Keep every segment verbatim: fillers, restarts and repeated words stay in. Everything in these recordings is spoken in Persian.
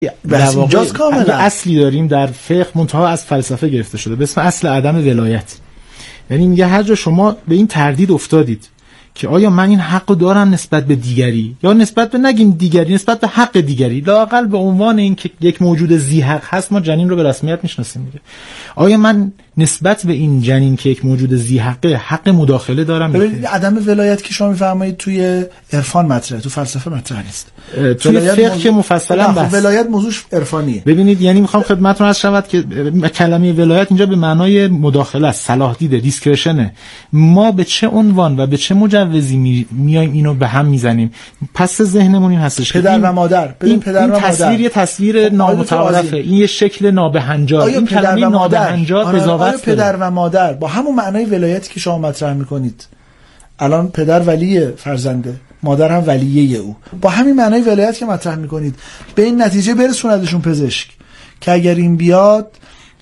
در واقع اصلی داریم در فقه منتها از فلسفه گرفته شده به اسم اصل عدم ولایت. یعنی میگه هر جا شما به این تردید افتادید که آیا من این حقو دارم نسبت به دیگری، یا نسبت به نگیم دیگری، نسبت به حق دیگری، لااقل به عنوان این که یک موجود ذی حق هست ما جنین رو به رسمیت میشناسیم دیگه، آیا من نسبت به این جنین که یک موجود ذی حقه حق مداخله دارم؟ ببینید عدم ولایت که شما میفرمایید توی عرفان مطرحه، تو فلسفه مطرح نیست. توی فقه که مفصلا بحث ولایت موضوعش عرفانیه. ببینید یعنی میخوام خدمتتون عرض شود که کلمه ولایت اینجا به معنای مداخله است، صلاح دیده، دیسکرشنه. ما به چه عنوان و به چه مجوزی می... میایم اینو به هم میزنیم؟ پس ذهنمون این هستش پدر و مادر، ببین پدر و مادر، این تصویر یه تصویر نامتعارفه، این یه شکل نابهنجار. این کلمه نابهنجار قضاوت داره. پدر و مادر با همون معنای ولایتی که شما مطرح میکنید، الان پدر ولی فرزنده، مادر هم ولیه او، با همین معنای ولایت که مطرح میکنید به این نتیجه برسوندشون پزشک که اگر این بیاد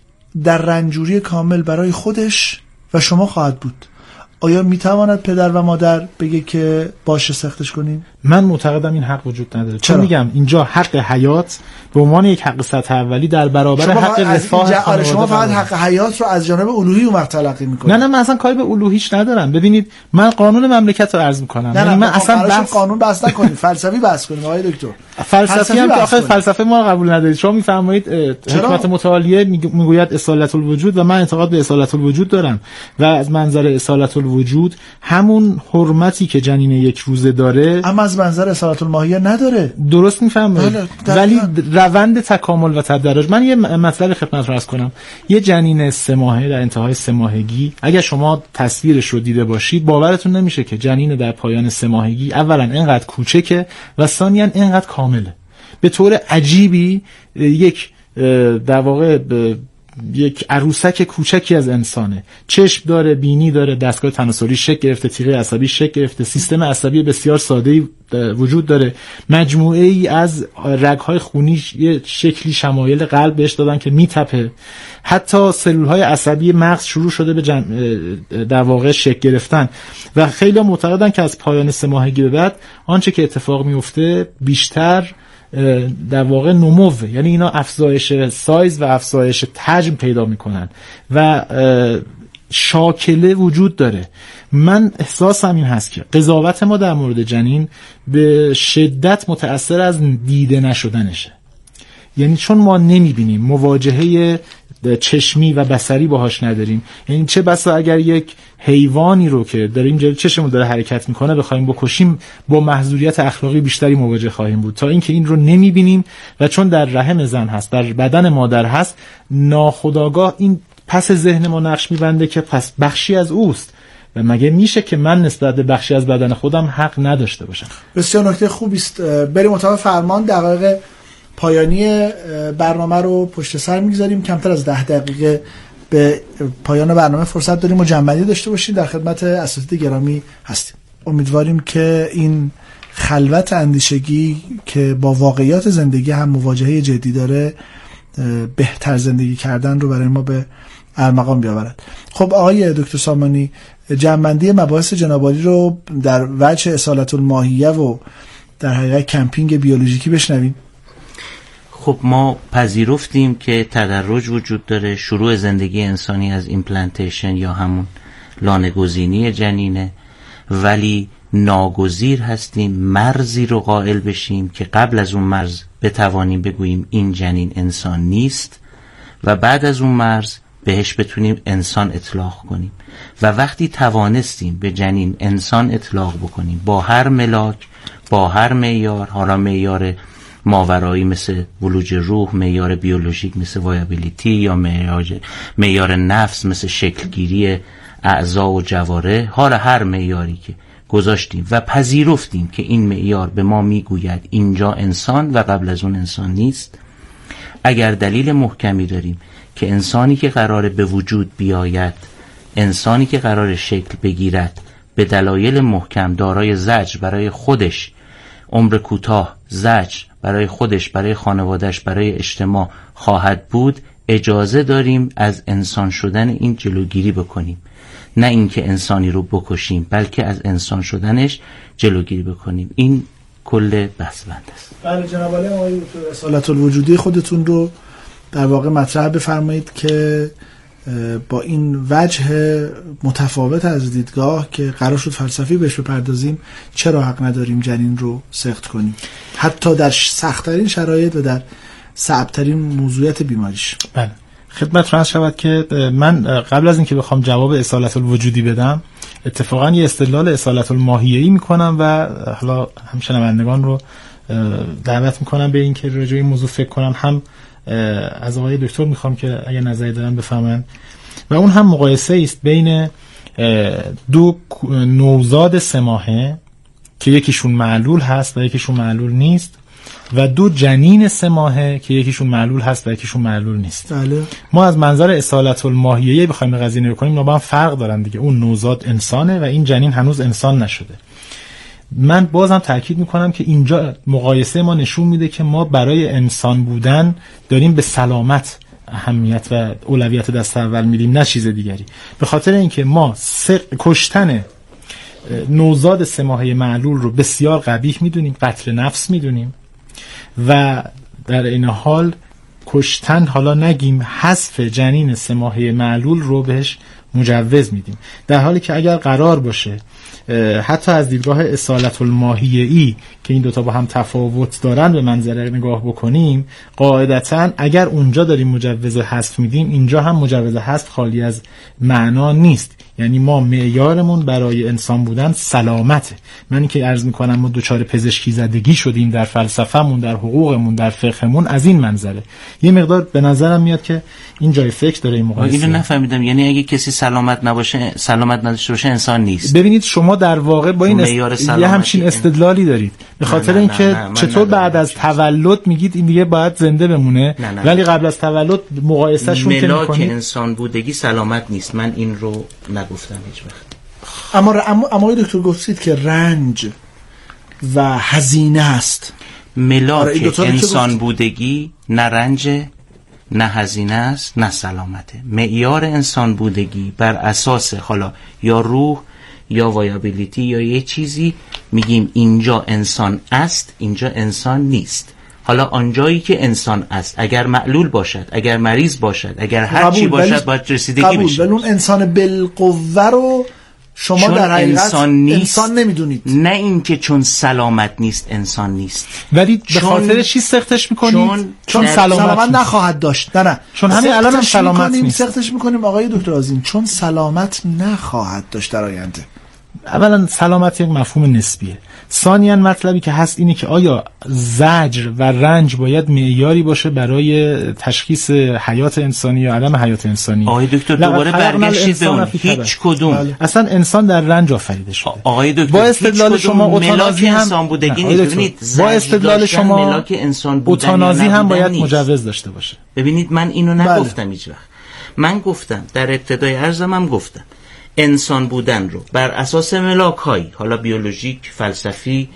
در رنجوری کامل برای خودش و شما خواهد بود. آیا میتواند پدر و مادر بگه که باشه سختش کنیم؟ من معتقدم این حق وجود نداره. چون میگم اینجا حق حیات به عنوان یک حق سطح اولی در برابر حق رفاه خانواده. شما فقط حق حیات رو از جانب الوهی اون وقت تلقی میکنید. نه نه من اصلا کاری به الوهیش ندارم. ببینید من قانون مملکت رو عرض میکنم. نه نه من اصلا بحث قانون بحث نکنید، فلسفی بحث کنیم آقای دکتر. فلسفی هم که آخر فلسفه ما قبول ندارید. شما میفرمایید حکمت متعالیه میگوید اصالت الوجود و من اعتقاد به اصالت الوجود دارم و از منظر اصالت الوجود همون حرمتی که جنین یک روزه داره اما از منظر اصالت الماهیه نداره. درست میفهمید، ولی روند تکامل و تدرج. من یه مطلب خدمت عرض کنم. یه جنین سه ماهه در انتهای سه ماهگی اگر شما تصویرش رو دیده باشید باورتون نمیشه که جنین در پایان سه ماهگی اولا اینقدر کوچکه و ثانیاً اینقدر کامله. به طور عجیبی یک در واقع یک عروسک کوچکی از انسانه، چشم داره، بینی داره، دستگاه تناسلی شکل گرفته، تیغه عصبی شکل گرفته، سیستم عصبی بسیار ساده‌ای وجود داره، مجموعه ای از رگ‌های خونی یه شکلی شمایل قلب بهش دادن که میتپه، حتی سلول‌های عصبی مغز شروع شده به جم... در واقع شکل گرفتن و خیلی معتقدن که از پایان سه ماهگی به بعد آنچه که اتفاق میفته بیشتر در واقع نموه، یعنی اینا افزایش سایز و افزایش حجم پیدا میکنن و شاکله وجود داره. من احساسم این هست که قضاوت ما در مورد جنین به شدت متأثر از دیده نشدنشه، یعنی چون ما نمیبینیم، مواجهه چشمی و بصری باهاش نداریم. یعنی چه بسا اگر یک حیوانی رو که داریم جلوی چشمون داره حرکت میکنه بخوایم بکشیم با محضوریت اخلاقی بیشتری مواجه خواهیم بود تا اینکه این رو نمیبینیم و چون در رحم زن هست، در بدن مادر هست، ناخودآگاه این پس ذهن ما نقش میبنده که پس بخشی از اوست و مگه میشه که من نسبت به بخشی از بدن خودم حق نداشته باشم؟ بسیار نکته خوبی است. بریم مطابق فرمان دقایق پایانی برنامه رو پشت سر میگذاریم. کمتر از ده دقیقه به پایان برنامه فرصت داریم و جنبندی داشته باشیم. در خدمت اساتید گرامی هستیم. امیدواریم که این خلوت اندیشگی که با واقعیات زندگی هم مواجهه جدی داره بهتر زندگی کردن رو برای ما به ارمغان بیاورد. خب آقای دکتر سامانی، جنبندی مباحث جناب عالی رو در وجه اصالت الماهیه و در حقیقت کمپینگ بیولوژیکی بشنویم. خب ما پذیرفتیم که تدرج وجود داره، شروع زندگی انسانی از ایمپلنتیشن یا همون لانه‌گزینی جنینه، ولی ناگزیر هستیم مرزی رو قائل بشیم که قبل از اون مرز بتوانیم بگوییم این جنین انسان نیست و بعد از اون مرز بهش بتونیم انسان اطلاق کنیم. و وقتی توانستیم به جنین انسان اطلاق بکنیم با هر ملاک، با هر معیار، حالا معیار ماورایی مثل ولوج روح، معیار بیولوژیک مثل وایابیلیتی یا معیار معیار نفس مثل شکلگیری اعضا و جواره، حالا هر معیاری که گذاشتیم و پذیرفتیم که این معیار به ما میگوید اینجا انسان و قبل از اون انسان نیست، اگر دلیل محکمی داریم که انسانی که قراره به وجود بیاید، انسانی که قراره شکل بگیرد، به دلایل محکم دارای زجر برای خودش، عمر کوتاه، زجر برای خودش، برای خانوادهش، برای اجتماع خواهد بود، اجازه داریم از انسان شدن این جلوگیری بکنیم. نه اینکه انسانی رو بکشیم، بلکه از انسان شدنش جلوگیری بکنیم. این کل بحث بند است. بله جناب عالی، آقای دکتر اصالت الوجودی خودتون رو در واقع مطرح بفرمایید که با این وجه متفاوت از دیدگاه که قرار شد فلسفی بهش بپردازیم، چرا حق نداریم جنین رو سقط کنیم حتی در سخت‌ترین شرایط و در صعب‌ترین موضوعیت بیماریش؟ بله خدمت فرض شود که من قبل از اینکه بخوام جواب اصالت الوجودی بدم، اتفاقا یه استدلال اصالت الماهیه‌ای میکنم و حالا هم شنوندگان رو دعوت میکنم به این که راجع به این موضوع فکر کنم. هم از آقای دکتر میخوام که اگه نظری دارن بفهمن، و اون هم مقایسه است بین دو نوزاد سه ماهه که یکیشون معلول هست و یکیشون معلول نیست، و دو جنین سه ماهه که یکیشون معلول هست و یکیشون معلول نیست. بله. ما از منظر اصالت الماهیه بخوایم قضیه نگاه کنیم، اینا با هم فرق دارن دیگه. اون نوزاد انسانه و این جنین هنوز انسان نشده. من بازم تاکید میکنم که اینجا مقایسه ما نشون میده که ما برای انسان بودن داریم به سلامت اهمیت و اولویت دست اول میدیم، نه چیز دیگری. به خاطر اینکه ما کشتن نوزاد سه ماهه معلول رو بسیار قبیح میدونیم، قتل نفس میدونیم، و در این حال کشتن، حالا نگیم حذف جنین سه ماهه معلول رو بهش مجوز میدیم، در حالی که اگر قرار باشه حتی از دیدگاه اصالت الماهیه‌ای که این دوتا با هم تفاوت دارن به منظره نگاه بکنیم، قاعدتاً اگر اونجا داریم مجوز حذف میدیم، اینجا هم مجوز حذف خالی از معنا نیست. یعنی ما معیارمون برای انسان بودن سلامته. من این که عرض میکنم ما دوچار پزشکی زدگی شدیم در فلسفهمون، در حقوقمون، در فقهمون، از این منظره یه مقدار به نظرم میاد که این جای فکر داره این مقایسه. اینو نفهمیدم، یعنی اگه کسی سلامت نباشه، سلامت نداشته باشه، انسان نیست. ببینید شما در واقع با این است... یه همچین استدلالی دارید به خاطر اینکه چطور بعد از تولد میگید این دیگه باید زنده بمونه، نه نه ولی قبل از تولد مقایسهشون که میکنید ملاک انسان بودگی سلامت نیست. من این رو نگفتم هیچ وقت. اما اما اما دکتر گفتید که رنج و هزینه است. ملاک انسان بودگی نه رنج، نه هزینه است، نه سلامته. معیار انسان بودگی بر اساس حالا یا روح یا وایابیلیتی یا یه چیزی میگیم اینجا انسان است، اینجا انسان نیست. حالا آنجایی که انسان است، اگر معلول باشد، اگر مریض باشد، اگر هر چی باشد، باید رسیدگی بشه. ولی اون انسان بالقوه رو شما در حقیقت انسان, انسان نمیدونید. نه اینکه چون سلامت نیست انسان نیست، ولی به خاطر چی سختش میکنید؟ چون, چون سلامت, سلامت نخواهد داشت. نه نه چون همین الان هم سلامت نیست. سختش میکنیم آقای دکتر عظیم، چون سلامت نخواهد داشت در آینده. اولا سلامت یک مفهوم نسبیه. ثانیاً مطلبی که هست اینه که آیا زجر و رنج باید معیاری باشه برای تشخیص حیات انسانی یا عدم حیات انسانی؟ آقای دکتر دوباره برگشتید به اون، هیچ کدوم. بله. اصلا انسان در رنج آفریده شده. آقای دکتر با استدلال شما اوتانازی هم انسان بودگی نیست. ببینید با استدلال شما ملاک انسان بودن اوتانازی هم باید نیست. مجوز داشته باشه. ببینید من اینو نگفتم هیچ وقت. من گفتم در ابتدای عرضم هم گفتم انسان بودن رو بر اساس ملاک‌هایی، حالا بیولوژیک، فلسفی،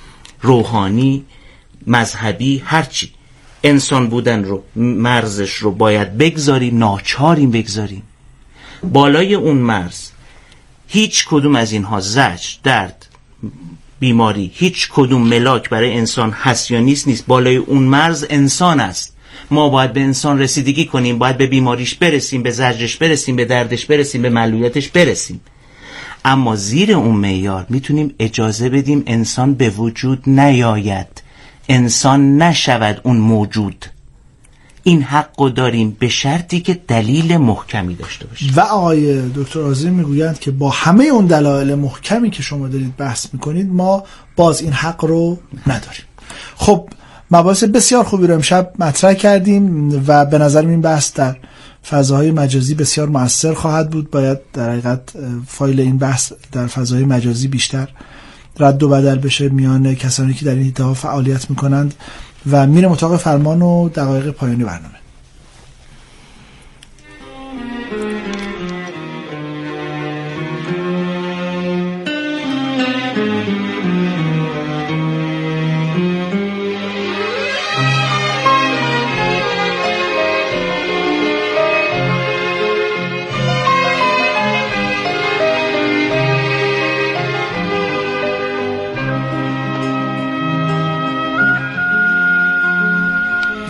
روحانی، مذهبی، هرچی، انسان بودن رو مرزش رو باید بگذاریم، ناچاریم بگذاریم. بالای اون مرز هیچ کدوم از اینها زجر، درد، بیماری، هیچ کدوم ملاک برای انسان هست یا نیست نیست. بالای اون مرز انسان است. ما باید به انسان رسیدگی کنیم، باید به بیماریش برسیم، به زجرش برسیم، به دردش برسیم، به معلولیتش برسیم. اما زیر اون معیار میتونیم اجازه بدیم انسان به وجود نیاید، انسان نشود اون موجود. این حقو داریم به شرطی که دلیل محکمی داشته باشیم. و آقای دکتر عظیم میگویند که با همه اون دلایل محکمی که شما دارید بحث میکنید ما باز این حق رو نداریم. خب مباحث بسیار خوبی رو امشب مطرح کردیم و به نظر این بحث در فضاهای مجازی بسیار مؤثر خواهد بود. باید در حقیقت فایل این بحث در فضاهای مجازی بیشتر رد و بدل بشه میان کسانی که در این حیطه فعالیت میکنند و میره مطابق فرمان و دقایق پایانی برنامه.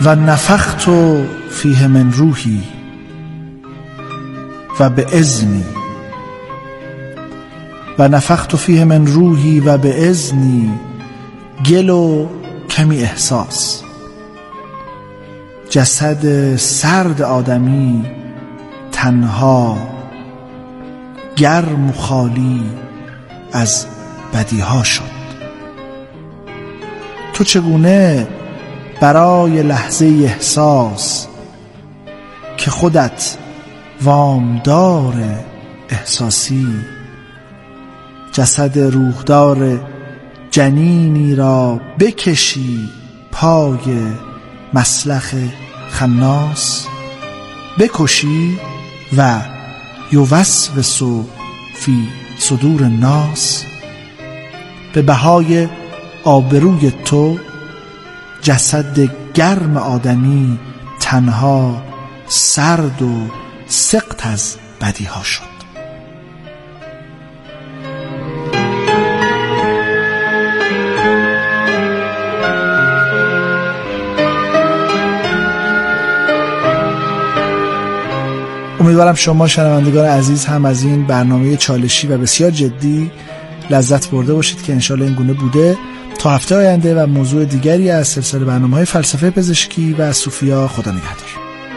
و نفخت فیه من روحی و به اذنی و نفخت فیه من روحی و به اذنی، گل و کمی احساس. جسد سرد آدمی تنها، گرم و خالی از بدیها شد. تو چگونه برای لحظه احساس که خودت وامدار احساسی، جسد روحدار جنینی را بکشی پای مسلخ خناس، بکشی و یوسوس فی صدور الناس. به بهای آبروی تو جسد گرم آدمی تنها، سرد و سقط از بدیها شد. امیدوارم شما شنوندگان عزیز هم از این برنامه چالشی و بسیار جدی لذت برده باشید که انشالله این گونه بوده. تا هفته آینده و موضوع دیگری از سلسله برنامه‌های فلسفه پزشکی و صوفیا. خدا نگهدار.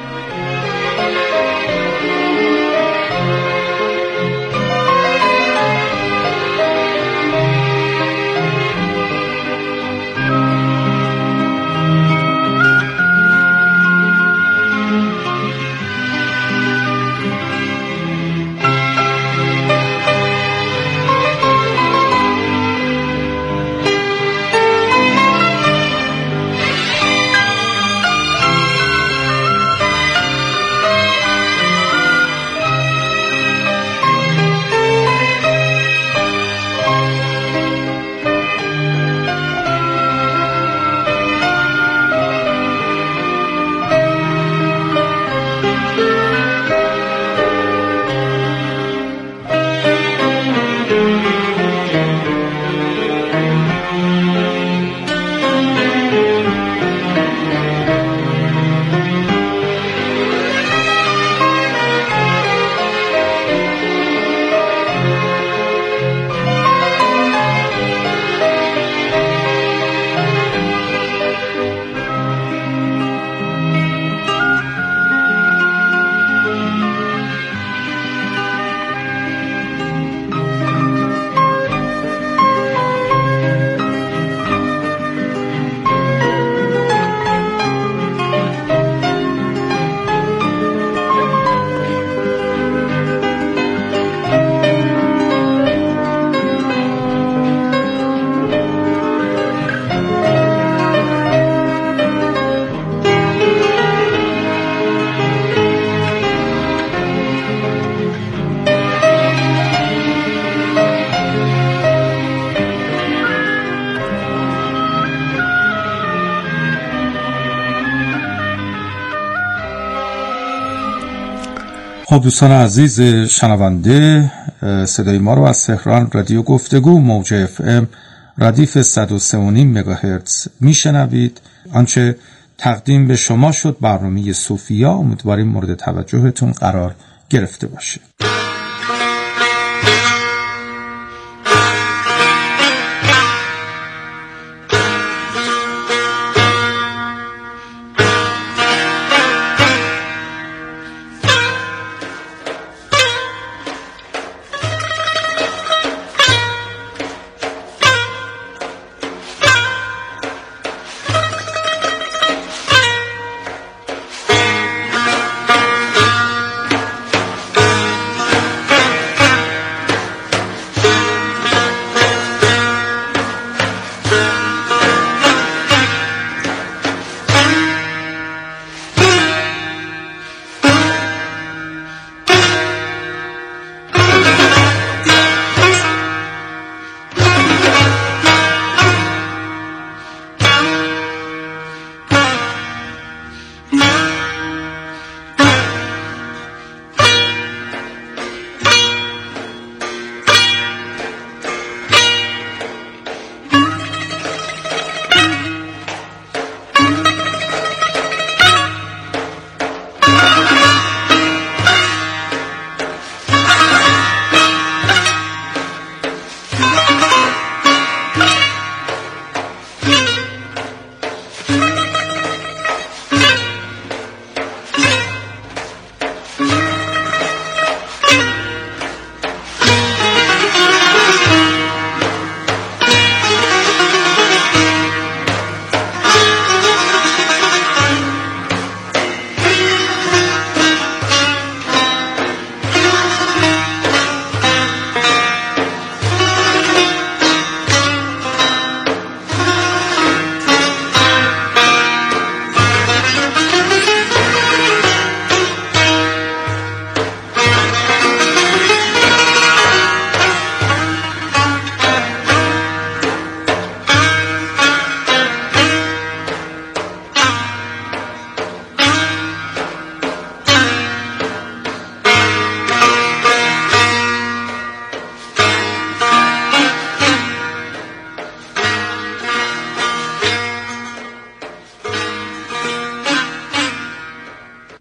خب دوستان عزیز شنونده، صدای ما رو از تهران رادیو گفتگو موج اف ام ردیف صد و سه و نیم مگاهرتز میشنوید. آنچه تقدیم به شما شد برنامه صوفیا، امیدواریم مورد توجهتون قرار گرفته باشه.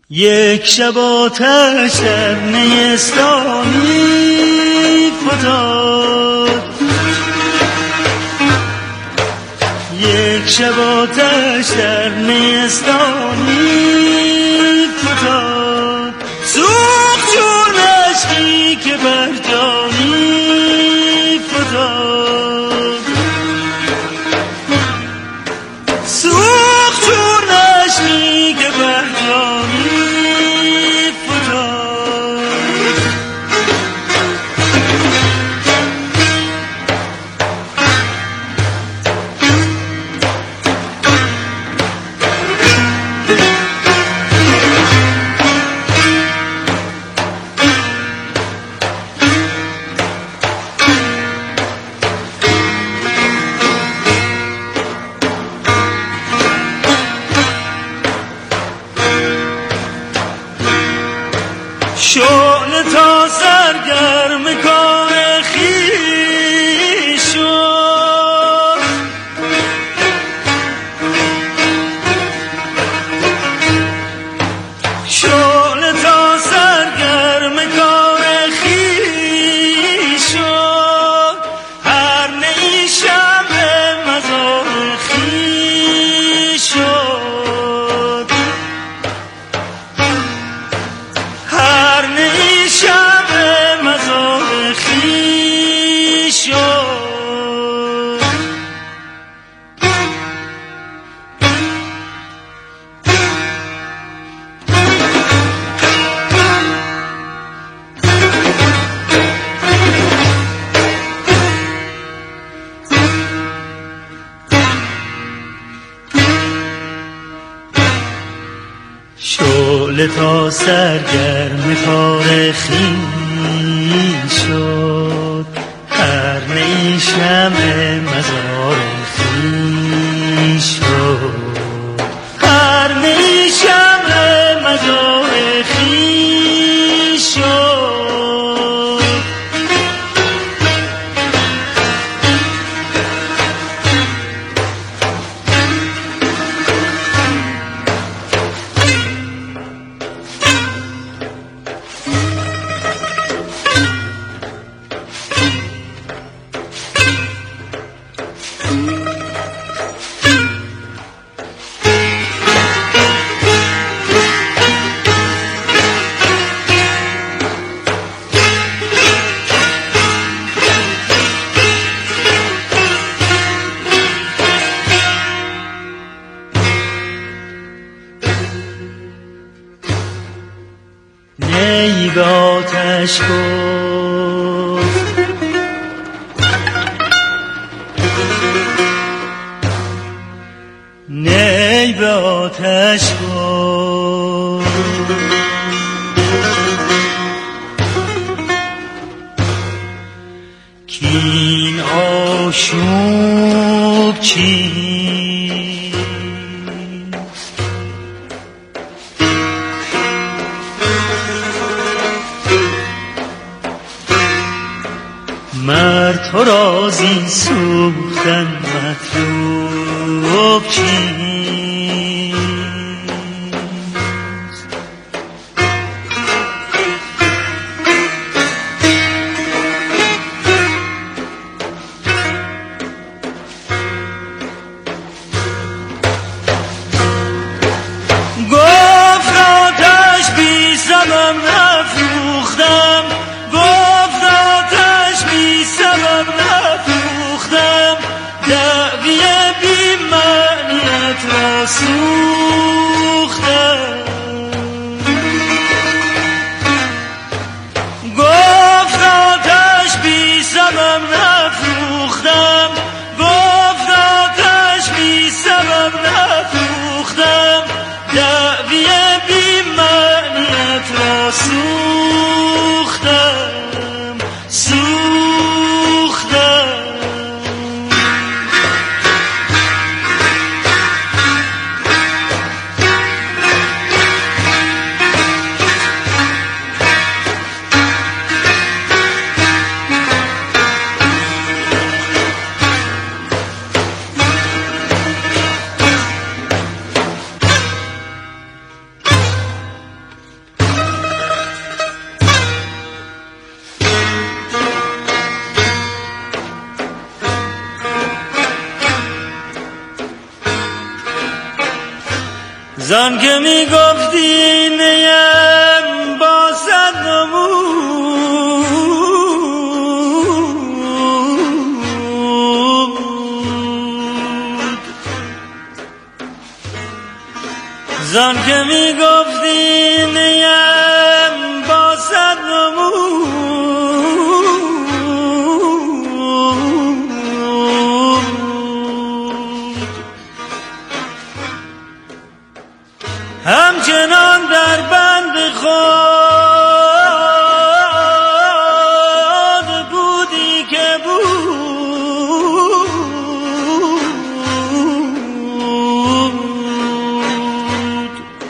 یک شب آتش در نیستانی فتاد، یک شب آتش در نیستانی فتاد، سوخت چون اشکی که بر جانی فتاد، سوخت چون اشکی که بر جانی شعله تا سرگرم کار خویش شد، شعله تا سرگرم کار خویش شد، هر نی شمع مزار خویش شد، هر نی شمع مزار خویش شد. شعله تا سرگرم کار خویش شد، هر نی شمع مزار خویش شد، هر نی شمع مزار خویش شد. نی به آتش گفت نی به آتش گفت کین آشوب چیست، مرد تو را زین سوختن مطلوب چیست، گفت آتش بی سبب نفروختم، گفت آتش بی سبب نفروختم، دعوی بی معنیت را سوختم، گفت آتش بی سبب نفروختم، گفت آتش بی سبب نفروختم، دعوی بی معنیت را سوختم سوختم. زان که می گفتی نیم با صد نمود، زان که می گفتی نیم با صد نمود، همچنان در بند خود بودی که بود،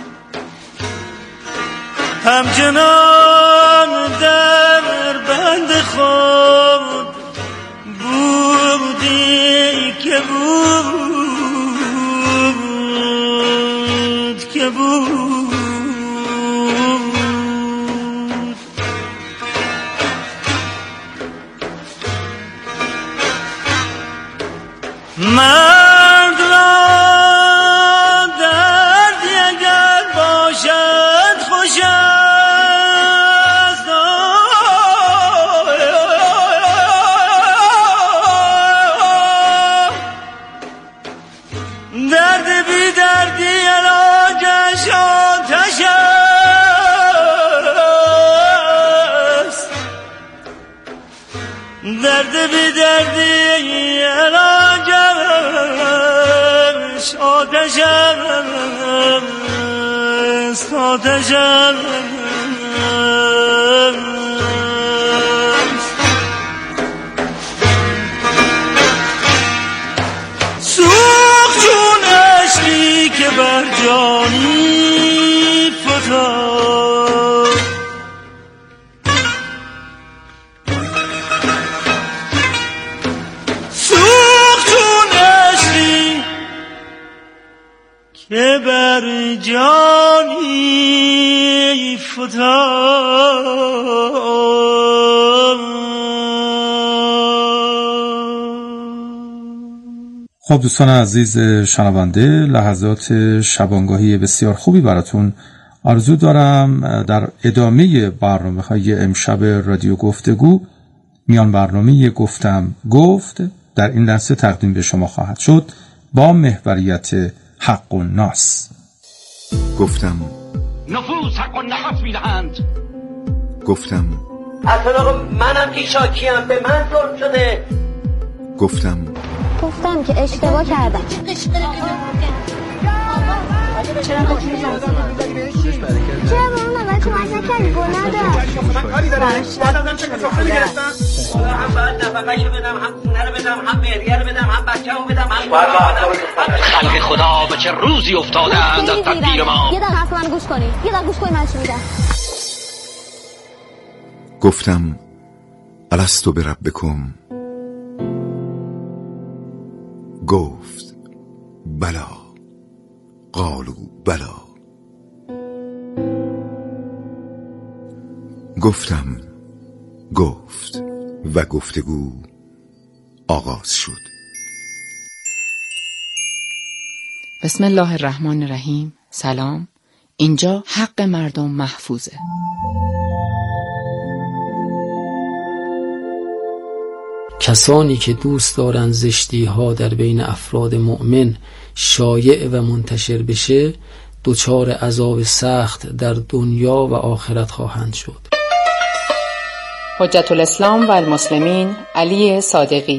همچنان در بند خود بودی که بود که بود. مرد را دردی اگر باشد خوش است، درد بی دردی علاجش آتش است، درد بی دردی علاجش آتش است، آتش است. سوخت چون اشکی که بر جانی فتاد، سوخت چون اشکی که بر جانی فتاد. خب دوستان عزیز شنونده، لحظات شبانگاهی بسیار خوبی براتون آرزو دارم. در ادامه برنامه‌های امشب رادیو گفتگو، میان برنامه گفتم گفت در این لحظه تقدیم به شما خواهد شد با محوریت حق و ناس. گفتم نفوس حق و نفس میدهند. گفتم اصلا منم که شاکیم، به من ظلم شده. گفتم گفتم که اشتباه کردم. چرا با اون اول کمک نکردی؟ گناه داشت. من کاری دارم. بعد ازم چه کسافه گرفتم؟ هم باید نفقه‌شو بدم، هم خونه رو بدم، هم مهریه رو بدم، هم بچه‌مو بدم، هم خلق خدا به چه روزی افتادند از تدبیر ما. یه دقیقه حرف من گوش کنید. یه دقیقه گوش کنید من چی میگم. گفتم الستو بربکم. گفت بلا. قالوا بلا. گفتم گفت و گفتگو آغاز شد. بسم الله الرحمن الرحیم. سلام. اینجا حق مردم محفوظه. کسانی که دوست دارن زشتی ها در بین افراد مؤمن شایع و منتشر بشه دچار عذاب سخت در دنیا و آخرت خواهند شد. حجت الاسلام و المسلمین علی صادقی.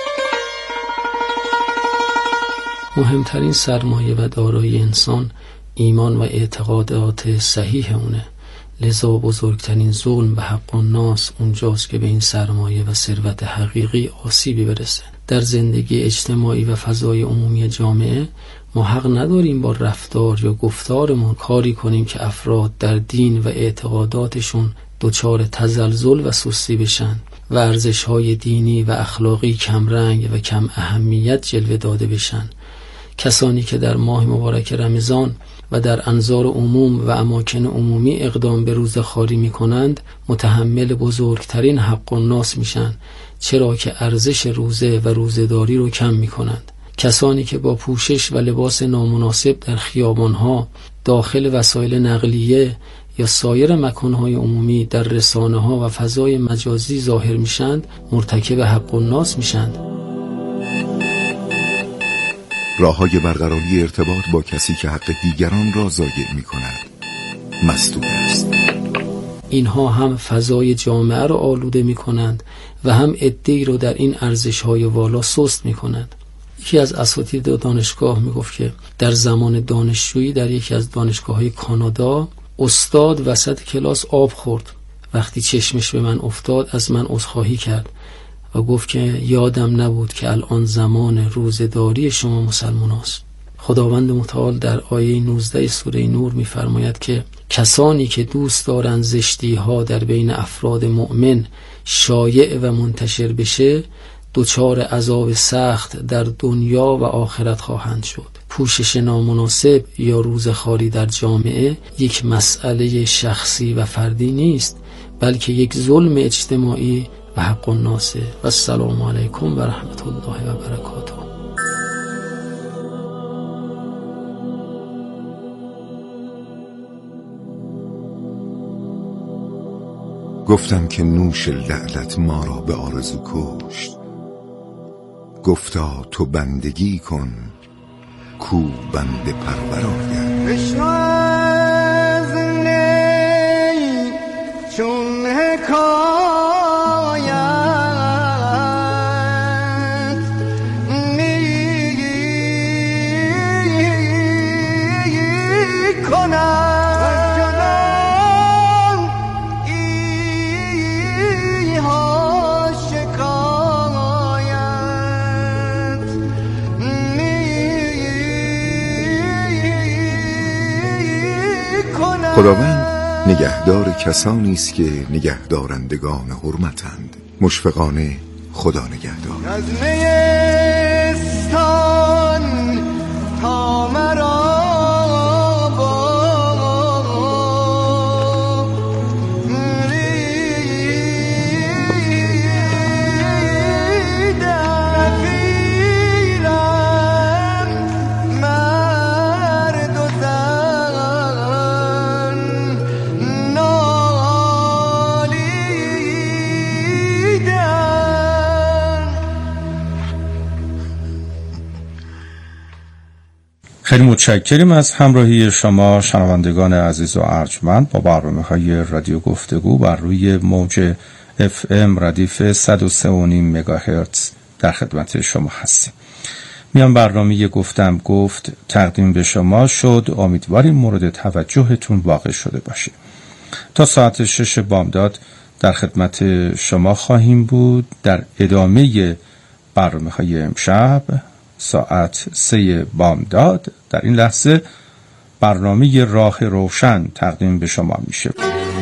مهمترین سرمایه و دارایی انسان ایمان و اعتقادات صحیح اونه. لذا بزرگترین ظلم به حق الناس اونجاست که به این سرمایه و ثروت حقیقی آسیبی برسه. در زندگی اجتماعی و فضای عمومی جامعه ما حق نداریم با رفتار یا گفتارمون کاری کنیم که افراد در دین و اعتقاداتشون دچار تزلزل و سستی بشن و ارزش‌های دینی و اخلاقی کمرنگ و کم اهمیت جلوه داده بشن. کسانی که در ماه مبارک رمضان و در انظار عموم و اماکن عمومی اقدام به روزخواری می کنند متحمل بزرگترین حق الناس میشن، چرا که ارزش روزه و روزه‌داری رو کم می کنند. کسانی که با پوشش و لباس نامناسب در خیابانها، داخل وسایل نقلیه یا سایر مکانهای عمومی، در رسانه‌ها و فضای مجازی ظاهر میشند، مرتکب حق الناس میشند. راه‌های برقراری ارتباط با کسی که حق دیگران را ضایع می‌کند مسدود است. اینها هم فضای جامعه را آلوده می‌کنند و هم عده‌ای را در این ارزش‌های والا سست می‌کنند. یکی از اساتید دانشگاه میگفت که در زمان دانشجویی در یکی از دانشگاه‌های کانادا استاد وسط کلاس آب خورد. وقتی چشمش به من افتاد از من عذرخواهی کرد و گفت که یادم نبود که الان زمان روزه‌داری شما مسلمان است. خداوند متعال در آیه نوزده سوره نور می‌فرماید که کسانی که دوست دارند زشتی‌ها در بین افراد مؤمن شایع و منتشر بشه، دچار عذاب سخت در دنیا و آخرت خواهند شد. پوشش نامناسب یا روزخواری در جامعه یک مسئله شخصی و فردی نیست، بلکه یک ظلم اجتماعی و حق الناس. و السلام علیکم و رحمت الله و برکاته. گفتم که نوش لعلت ما را به آرزو کشت. گفتا تو بندگی کن کو بنده پرور آید. بشنو از نی چون حکایت می کنم خداوند نگهدار کسانی است که نگهدارندگان حرمتند. مشفقانه خدا نگهدار. از نیستان تا مرا خیلی متشکریم از همراهی شما شنوندگان عزیز و ارجمند با برنامه‌های رادیو گفتگو بر روی موج اف ام ردیف صد و سه و نیم مگاهرتز در خدمت شما هستیم. میان برنامه گفتم گفت تقدیم به شما شد. امیدواریم مورد توجهتون واقع شده باشه. تا ساعت شش بامداد در خدمت شما خواهیم بود. در ادامه برنامه‌های امشب ساعت سه بامداد در این لحظه برنامه راه روشن تقدیم به شما میشه.